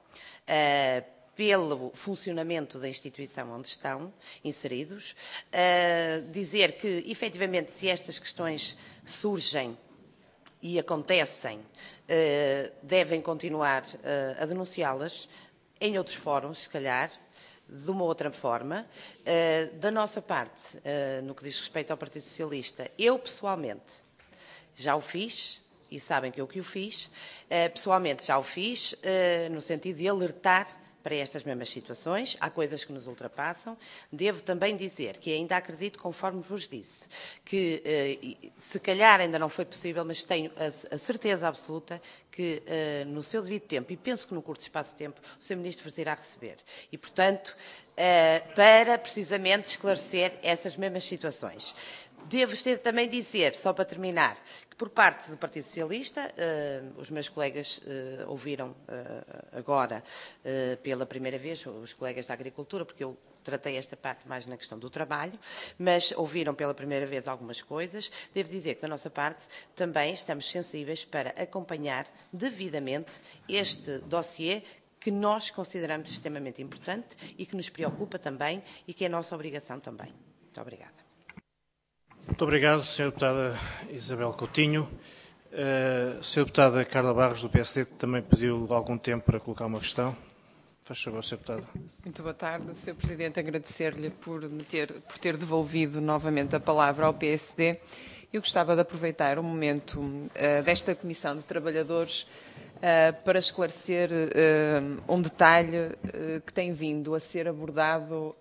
pelo funcionamento da instituição onde estão inseridos, dizer que, efetivamente, se estas questões surgem e acontecem, devem continuar a denunciá-las em outros fóruns, se calhar, de uma outra forma. Da nossa parte, no que diz respeito ao Partido Socialista, eu pessoalmente já o fiz, e sabem que eu que o fiz, pessoalmente já o fiz, no sentido de alertar para estas mesmas situações. Há coisas que nos ultrapassam. Devo também dizer que ainda acredito, conforme vos disse, que se calhar ainda não foi possível, mas tenho a certeza absoluta que no seu devido tempo, e penso que no curto espaço de tempo, o Sr. Ministro vos irá receber. E, portanto, para precisamente esclarecer essas mesmas situações. Devo também dizer, só para terminar, que por parte do Partido Socialista, os meus colegas ouviram agora pela primeira vez, os colegas da Agricultura, porque eu tratei esta parte mais na questão do trabalho, mas ouviram pela primeira vez algumas coisas. Devo dizer que, da nossa parte, também estamos sensíveis para acompanhar devidamente este dossiê que nós consideramos extremamente importante e que nos preocupa também e que é nossa obrigação também. Muito obrigada. Muito obrigado, Sra. Deputada Isabel Coutinho. A Sra. Deputada Carla Barros, do PSD, também pediu algum tempo para colocar uma questão. Faz favor, Sra. Deputada. Muito boa tarde, Sr. Presidente. Agradecer-lhe por ter devolvido novamente a palavra ao PSD. Eu gostava de aproveitar o momento desta Comissão de Trabalhadores para esclarecer um detalhe que tem vindo a ser abordado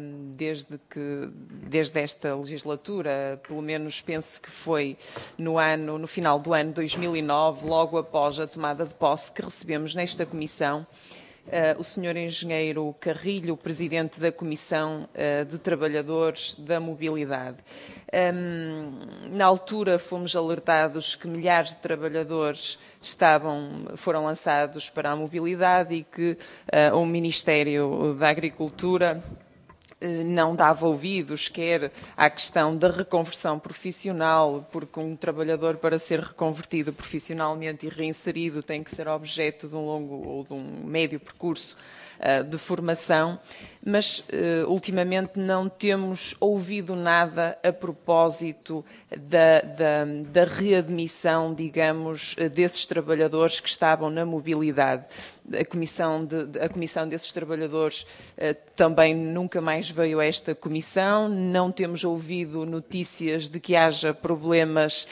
desde esta legislatura. Pelo menos penso que foi no final do ano 2009, logo após a tomada de posse, que recebemos nesta Comissão o Sr. Engenheiro Carrilho, Presidente da Comissão de Trabalhadores da Mobilidade. Na altura fomos alertados que milhares de trabalhadores foram lançados para a mobilidade e que o Ministério da Agricultura não dava ouvidos, quer à questão da reconversão profissional, porque um trabalhador, para ser reconvertido profissionalmente e reinserido, tem que ser objeto de um longo ou de um médio percurso de formação, mas ultimamente não temos ouvido nada a propósito da readmissão, digamos, desses trabalhadores que estavam na mobilidade. A comissão desses trabalhadores também nunca mais veio a esta comissão, não temos ouvido notícias de que haja problemas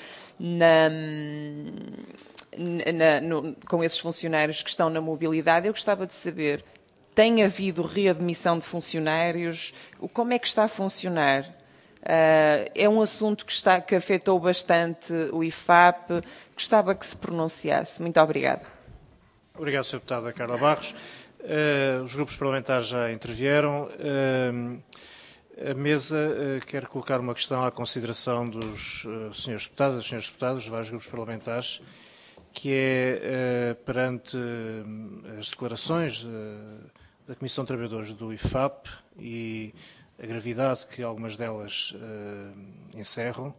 com esses funcionários que estão na mobilidade. Eu gostava de saber, tem havido readmissão de funcionários? Como é que está a funcionar? É um assunto que afetou bastante o IFAP. Gostava que se pronunciasse. Muito obrigada. Obrigado, Sra. Deputada Carla Barros. Os grupos parlamentares já intervieram. A mesa quer colocar uma questão à consideração dos senhores deputados, das senhoras deputadas, dos vários grupos parlamentares, que é, perante as declarações da Comissão de Trabalhadores do IFAP e a gravidade que algumas delas encerram,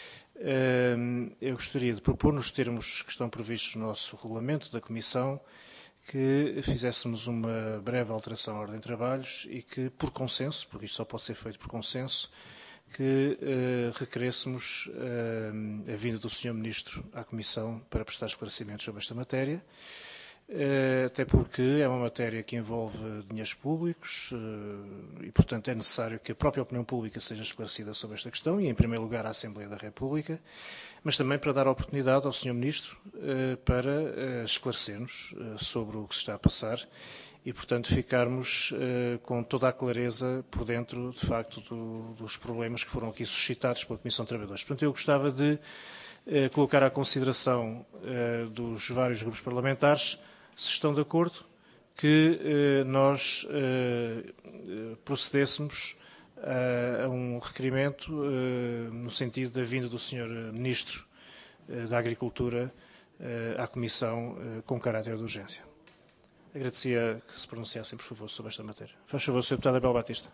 eu gostaria de propor, nos termos que estão previstos no nosso regulamento da Comissão, que fizéssemos uma breve alteração à ordem de trabalhos e que, por consenso, porque isto só pode ser feito por consenso, que requerêssemos a vinda do Sr. Ministro à Comissão para prestar esclarecimentos sobre esta matéria, até porque é uma matéria que envolve dinheiros públicos e, portanto, é necessário que a própria opinião pública seja esclarecida sobre esta questão e, em primeiro lugar, a Assembleia da República, mas também para dar a oportunidade ao Sr. Ministro para esclarecer-nos sobre o que se está a passar e, portanto, ficarmos com toda a clareza por dentro, de facto, dos problemas que foram aqui suscitados pela Comissão de Trabalhadores. Portanto, eu gostava de colocar à consideração dos vários grupos parlamentares, se estão de acordo, que nós procedêssemos a um requerimento no sentido da vinda do Sr. Ministro da Agricultura à Comissão com caráter de urgência. Agradecia que se pronunciassem, por favor, sobre esta matéria. Faz favor, Sr. Deputado Abel Batista.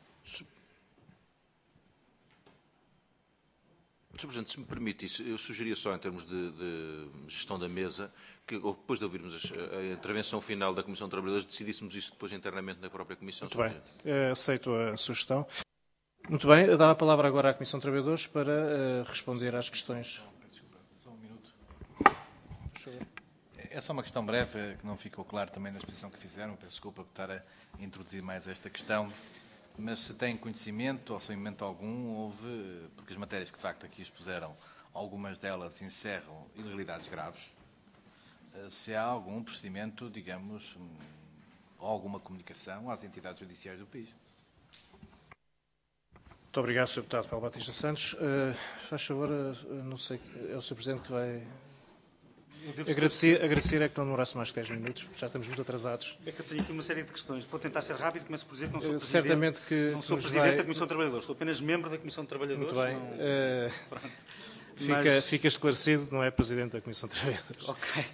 Sr. Presidente, se me permite, eu sugeria só, em termos de gestão da mesa, que depois de ouvirmos a intervenção final da Comissão de Trabalhadores, decidíssemos isso depois internamente na própria Comissão. Muito bem, aceito a sugestão. Muito bem, dá a palavra agora à Comissão de Trabalhadores para responder às questões. Só um minuto. É só uma questão breve, que não ficou claro também na exposição que fizeram. Peço desculpa por estar a introduzir mais esta questão. Mas se tem conhecimento ou sem momento algum, houve, porque as matérias que de facto aqui expuseram, algumas delas encerram ilegalidades graves, se há algum procedimento, digamos, ou alguma comunicação às entidades judiciais do país. Muito obrigado, Sr. Deputado Paulo Batista Santos. Faz favor, não sei, é o Sr. Presidente que vai... Agradecer é que não demorasse mais de 10 minutos, porque já estamos muito atrasados. É que eu tenho aqui uma série de questões. Vou tentar ser rápido. Começo por dizer que não sou Presidente, certamente que não sou Presidente da Comissão de Trabalhadores. Sou apenas membro da Comissão de Trabalhadores. Muito bem. Não... Fica esclarecido, não é Presidente da Comissão de Trabalhadores. Ok.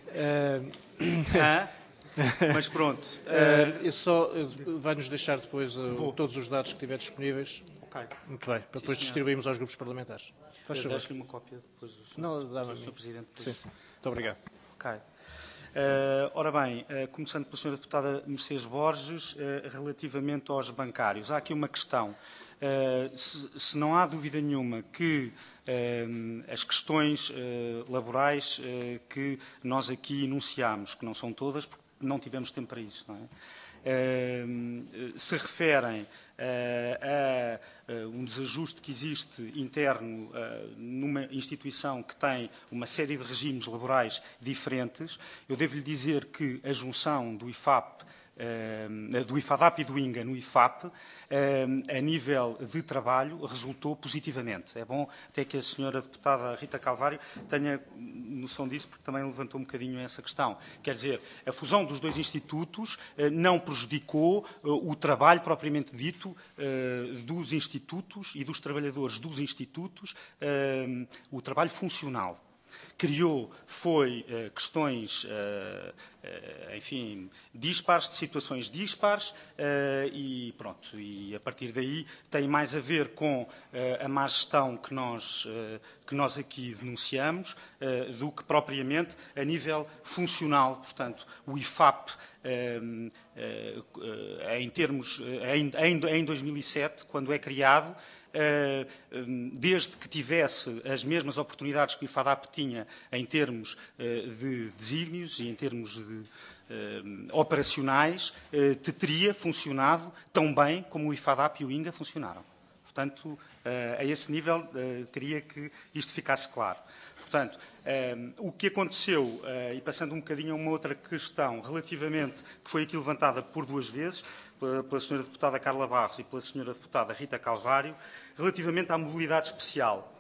Mas pronto. Vai-nos deixar depois todos os dados que tiver disponíveis. Ok. Muito bem, para depois distribuirmos aos grupos parlamentares. Faz favor. Deixe-lhe uma cópia depois do Sr. Não, dá-me a mim. Sr. Presidente. Sim, sim. Muito obrigado. Ok. Ora bem, começando pela Sra. Deputada Mercedes Borges, relativamente aos bancários. Há aqui uma questão. Se não há dúvida nenhuma que as questões laborais que nós aqui enunciámos, que não são todas, porque não tivemos tempo para isso, não é? Se referem a um desajuste que existe interno numa instituição que tem uma série de regimes laborais diferentes, eu devo-lhe dizer que a junção do IFAP, do IFADAP e do INGA no IFAP, a nível de trabalho, resultou positivamente. É bom até que a senhora deputada Rita Calvário tenha noção disso, porque também levantou um bocadinho essa questão. Quer dizer, a fusão dos dois institutos não prejudicou o trabalho propriamente dito dos institutos e dos trabalhadores dos institutos, o trabalho funcional. criou foi questões, enfim, dispares, de situações dispares, e pronto. E a partir daí tem mais a ver com a má gestão que nós aqui denunciamos do que propriamente a nível funcional. Portanto, o IFAP, em 2007, quando é criado, desde que tivesse as mesmas oportunidades que o IFADAP tinha em termos de desígnios e em termos operacionais, teria funcionado tão bem como o IFADAP e o INGA funcionaram. Portanto, a esse nível, queria que isto ficasse claro. Portanto, o que aconteceu, e passando um bocadinho a uma outra questão, relativamente, que foi aqui levantada por duas vezes, pela Sra. Deputada Carla Barros e pela Sra. Deputada Rita Calvário, relativamente à mobilidade especial.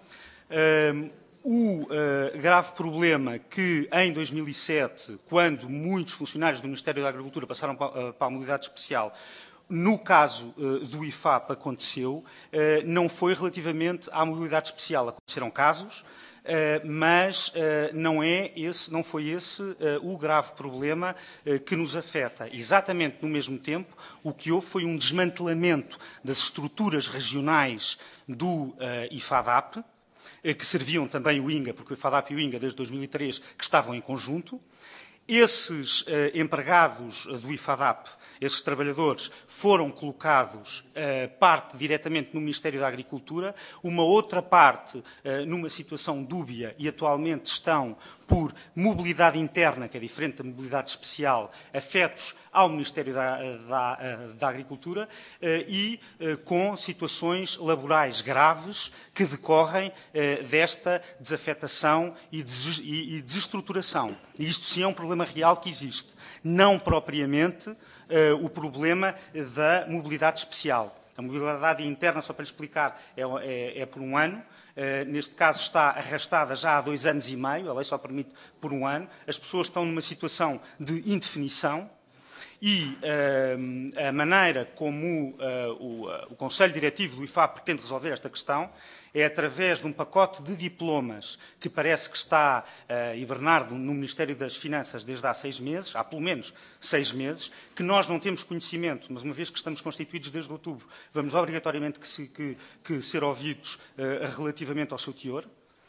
O grave problema que, em 2007, quando muitos funcionários do Ministério da Agricultura passaram para a mobilidade especial, no caso do IFAP aconteceu, não foi relativamente à mobilidade especial. Aconteceram casos, mas não foi esse o grave problema que nos afeta. Exatamente no mesmo tempo, o que houve foi um desmantelamento das estruturas regionais do IFADAP, que serviam também o INGA, porque o IFADAP e o INGA, desde 2003, que estavam em conjunto. Esses empregados do IFADAP, esses trabalhadores, foram colocados parte diretamente no Ministério da Agricultura, uma outra parte numa situação dúbia e atualmente estão por mobilidade interna, que é diferente da mobilidade especial, afetos ao Ministério da Agricultura e com situações laborais graves que decorrem desta desafetação e desestruturação. E isto sim é um problema real que existe, não propriamente o problema da mobilidade especial. A mobilidade interna, só para lhe explicar, é por um ano. Neste caso está arrastada já há 2 anos e meio, a lei só permite por um ano. As pessoas estão numa situação de indefinição e a maneira como o Conselho Diretivo do IFAP pretende resolver esta questão é através de um pacote de diplomas que parece que está a hibernar no Ministério das Finanças desde há 6 meses, há pelo menos 6 meses, que nós não temos conhecimento, mas uma vez que estamos constituídos desde outubro, vamos obrigatoriamente que ser ouvidos relativamente ao seu teor,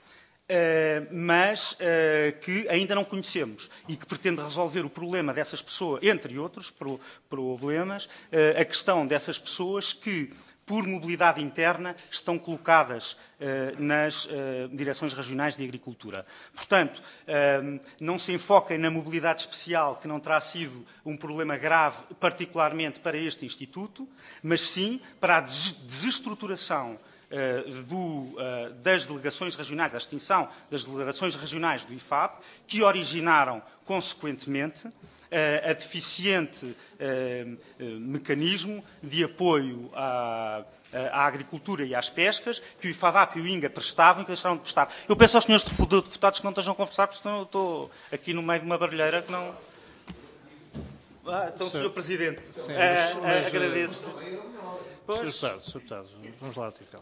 mas que ainda não conhecemos e que pretende resolver o problema dessas pessoas, entre outros problemas, a questão dessas pessoas que, por mobilidade interna, estão colocadas nas direções regionais de agricultura. Portanto, não se enfoquem na mobilidade especial, que não terá sido um problema grave, particularmente para este Instituto, mas sim para a desestruturação das delegações regionais, a extinção das delegações regionais do IFAP, que originaram, consequentemente, a deficiente mecanismo de apoio à agricultura e às pescas que o IFADAP e o INGA prestavam e que deixaram de prestar. Eu peço aos senhores deputados que não estejam a conversar, porque senão eu estou aqui no meio de uma barulheira que não... Então, Sr. Presidente, agradeço. Sr. Deputado, vamos lá, Tical.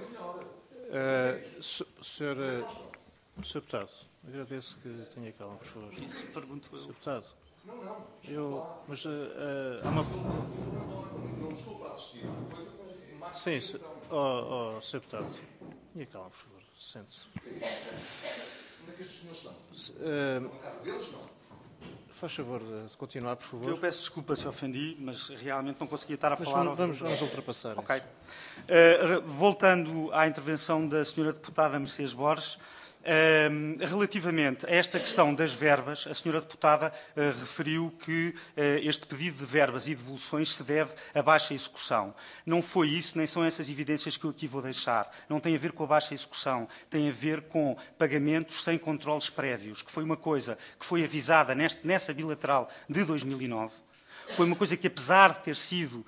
Sr. Deputado, agradeço que tenha calma, por favor. Isso pergunto eu. Sr. Deputado. Mas há uma... Não estou para assistir. Sim, Sr. Deputado. Tenha calma, por favor. Sente-se. Onde é que estes senhores estão? Na casa deles, não? Faz favor de continuar, por favor. Eu peço desculpa se ofendi, mas realmente não conseguia estar a falar... Vamos ultrapassar Ok. isso. Voltando à intervenção da Sra. Deputada Mercedes Borges, relativamente a esta questão das verbas, a Sra. Deputada referiu que este pedido de verbas e devoluções se deve à baixa execução. Não foi isso, nem são essas evidências que eu aqui vou deixar. Não tem a ver com a baixa execução, tem a ver com pagamentos sem controles prévios, que foi uma coisa que foi avisada nessa bilateral de 2009. Foi uma coisa que, apesar de ter sido,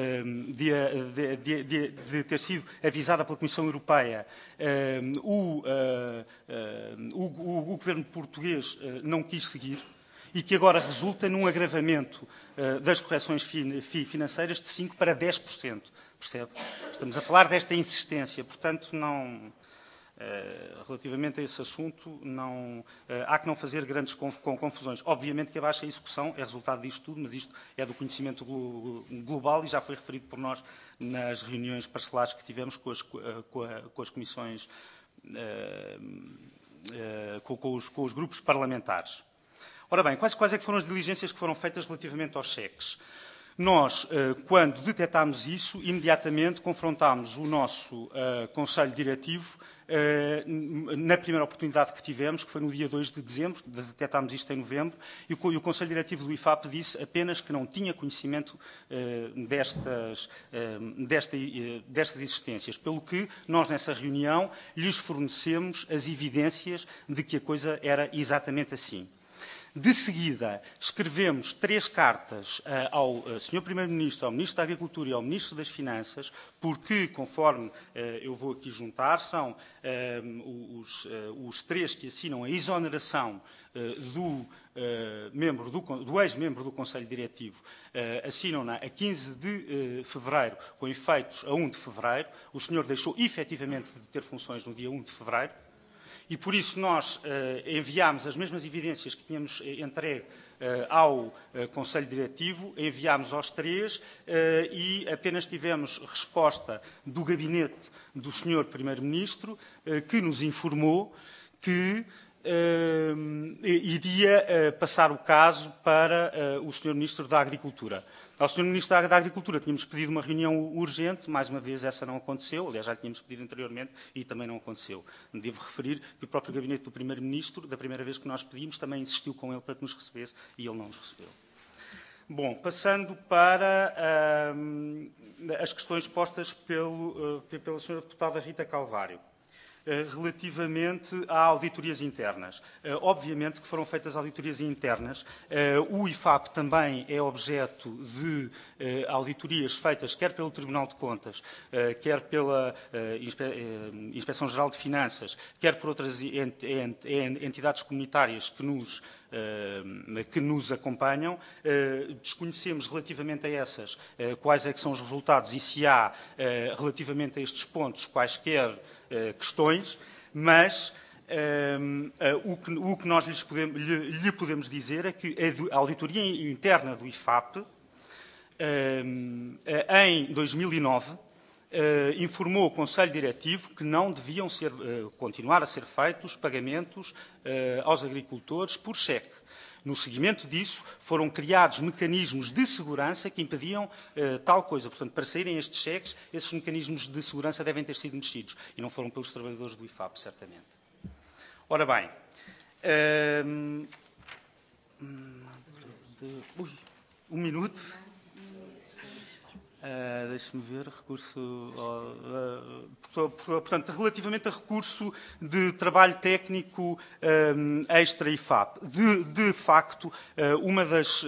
ter sido avisada pela Comissão Europeia, o governo português não quis seguir e que agora resulta num agravamento das correções financeiras de 5% para 10%. Percebe? Estamos a falar desta insistência, portanto, não... Relativamente a esse assunto, há que não fazer grandes confusões. Obviamente que a baixa execução é resultado disto tudo, mas isto é do conhecimento global e já foi referido por nós nas reuniões parcelares que tivemos com as comissões, com os grupos parlamentares. Ora bem, quais é que foram as diligências que foram feitas relativamente aos cheques? Nós, quando detectámos isso, imediatamente confrontámos o nosso Conselho Diretivo na primeira oportunidade que tivemos, que foi no dia 2 de dezembro, detectámos isto em novembro, e o Conselho Diretivo do IFAP disse apenas que não tinha conhecimento destas existências, pelo que nós, nessa reunião, lhes fornecemos as evidências de que a coisa era exatamente assim. De seguida, escrevemos 3 cartas ao Sr. Primeiro-Ministro, ao Ministro da Agricultura e ao Ministro das Finanças, porque, conforme eu vou aqui juntar, são os 3 que assinam a exoneração do ex-membro do Conselho Diretivo, assinam-na a 15 de fevereiro, com efeitos a 1 de fevereiro. O senhor deixou efetivamente de ter funções no dia 1 de fevereiro. E, por isso, nós enviámos as mesmas evidências que tínhamos entregue ao Conselho Diretivo, enviámos aos 3 e apenas tivemos resposta do gabinete do Sr. Primeiro-Ministro, que nos informou que iria passar o caso para o Sr. Ministro da Agricultura. Ao Sr. Ministro da Agricultura tínhamos pedido uma reunião urgente, mais uma vez essa não aconteceu, aliás já tínhamos pedido anteriormente e também não aconteceu. Devo referir que o próprio gabinete do Primeiro-Ministro, da primeira vez que nós pedimos, também insistiu com ele para que nos recebesse e ele não nos recebeu. Bom, passando para as questões postas pela Sra. Deputada Rita Calvário. Relativamente a auditorias internas. Obviamente que foram feitas auditorias internas. O IFAP também é objeto de auditorias feitas quer pelo Tribunal de Contas, quer pela Inspeção-Geral de Finanças, quer por outras entidades comunitárias que nos acompanham. Desconhecemos relativamente a essas quais é que são os resultados e se há, relativamente a estes pontos, quaisquer questões, mas o que nós lhe podemos dizer é que a auditoria interna do IFAP, em 2009, informou o Conselho Diretivo que não deviam continuar a ser feitos pagamentos aos agricultores por cheque. No seguimento disso, foram criados mecanismos de segurança que impediam tal coisa. Portanto, para saírem estes cheques, esses mecanismos de segurança devem ter sido mexidos. E não foram pelos trabalhadores do IFAP, certamente. Ora bem. Um minuto. Deixe-me ver, recurso... portanto, relativamente a recurso de trabalho técnico extra-IFAP. De facto, uma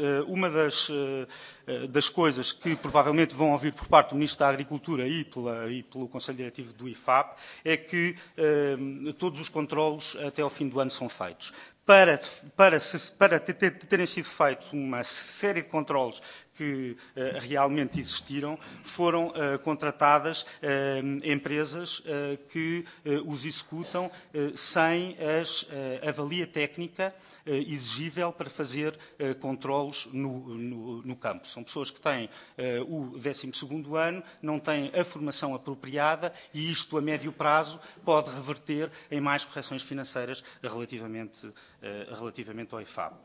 das coisas que provavelmente vão ouvir por parte do Ministro da Agricultura e pelo Conselho Diretivo do IFAP é que todos os controlos até ao fim do ano são feitos. Para terem sido feitos uma série de controlos que realmente existiram, foram contratadas empresas que os executam sem a avalia técnica exigível para fazer controlos no campo. São pessoas que têm o 12º ano, não têm a formação apropriada e isto, a médio prazo, pode reverter em mais correções financeiras relativamente ao IFAP.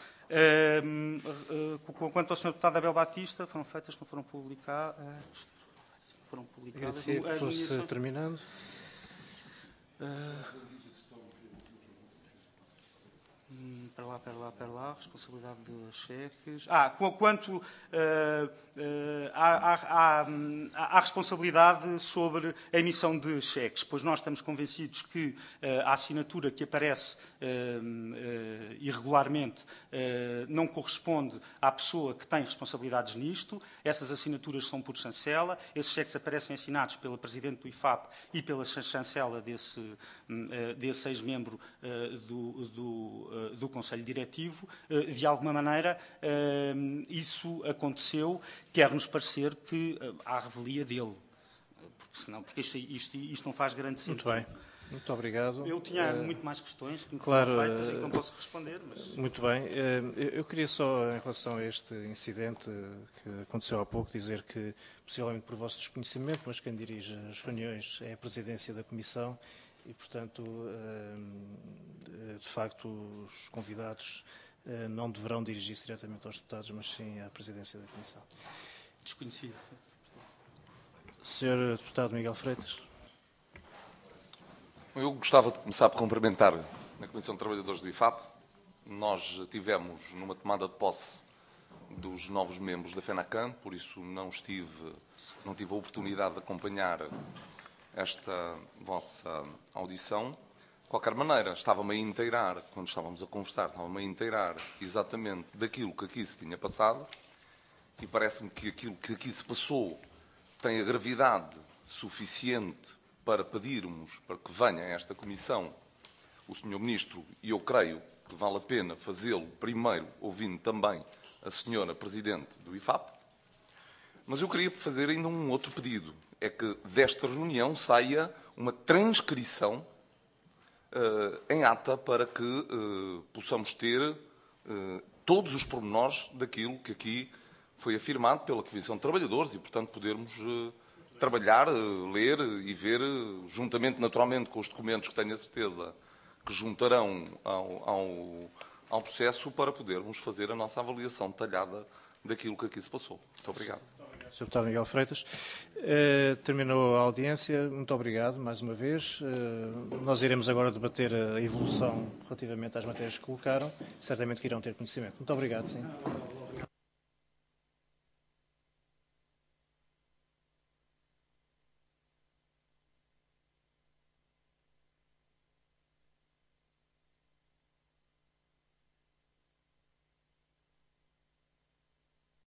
Quanto ao Sr. Deputado Abel Batista, foram feitas, não foram publicadas. Agradecia que fosse terminando. Para lá, responsabilidade de cheques. Quanto à responsabilidade sobre a emissão de cheques, pois nós estamos convencidos que a assinatura que aparece irregularmente não corresponde à pessoa que tem responsabilidades nisto. Essas assinaturas são por chancela. Esses cheques aparecem assinados pela Presidente do IFAP e pela chancela desse ex-membro do Conselho Diretivo. De alguma maneira, isso aconteceu, quer-nos parecer que há revelia dele. Porque isto não faz grande sentido. Muito bem. Muito obrigado. Eu tinha muito mais questões que me claro, foram feitas e que não posso responder. Mas... Muito bem. Eu queria só, em relação a este incidente que aconteceu há pouco, dizer que, possivelmente por vosso desconhecimento, mas quem dirige as reuniões é a presidência da Comissão e, portanto, de facto, os convidados não deverão dirigir-se diretamente aos deputados, mas sim à presidência da Comissão. Desconhecido, sim. Sr. Deputado Miguel Freitas. Eu gostava de começar por cumprimentar a Comissão de Trabalhadores do IFAP. Nós tivemos numa tomada de posse dos novos membros da FENACAM, por isso não tive a oportunidade de acompanhar esta vossa audição. De qualquer maneira, estava-me a inteirar, quando estávamos a conversar, estava-me a inteirar exatamente daquilo que aqui se tinha passado e parece-me que aquilo que aqui se passou tem a gravidade suficiente para pedirmos para que venha a esta Comissão o Sr. Ministro, e eu creio que vale a pena fazê-lo primeiro ouvindo também a Sra. Presidente do IFAP. Mas eu queria fazer ainda um outro pedido, é que desta reunião saia uma transcrição em ata para que possamos ter todos os pormenores daquilo que aqui foi afirmado pela Comissão de Trabalhadores e, portanto, podermos trabalhar, ler e ver, juntamente, naturalmente, com os documentos que tenho a certeza que juntarão ao processo para podermos fazer a nossa avaliação detalhada daquilo que aqui se passou. Muito obrigado. Sr. Deputado Miguel Freitas. Terminou a audiência. Muito obrigado, mais uma vez. Nós iremos agora debater a evolução relativamente às matérias que colocaram. Certamente que irão ter conhecimento. Muito obrigado, sim.